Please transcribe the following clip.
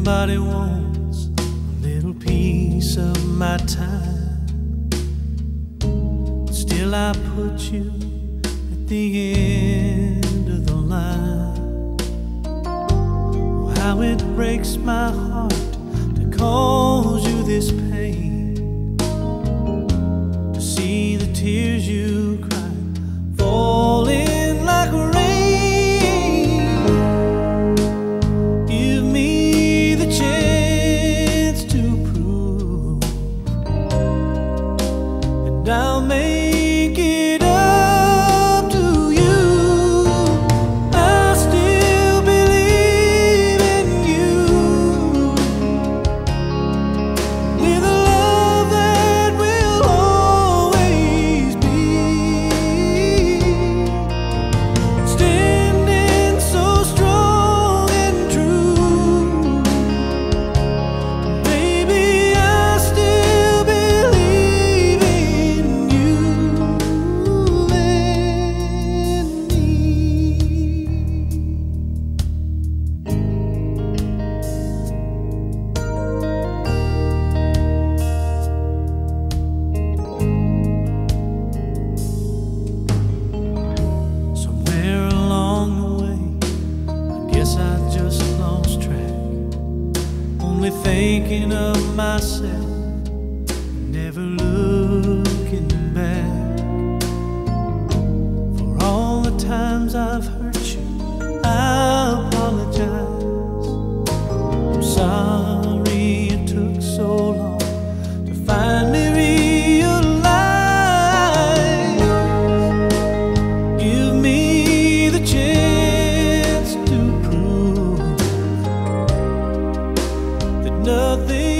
Everybody wants a little piece of my time. Still I put you at the end of the line. Oh, how it breaks my heart to cause you this pain, to see the tears you cry falling like rain. Give me the chance to prove, and I'll make it up to you. I still believe in you, with a love that will always be standing so strong and true. Baby, I still believe in you and me. Somewhere along the way, I guess I just lost track, only thinking of myself, never looking back. For all the times I've hurt you, I apologize. I'm sorry it took so long to finally realize. Give me the chance to prove that nothing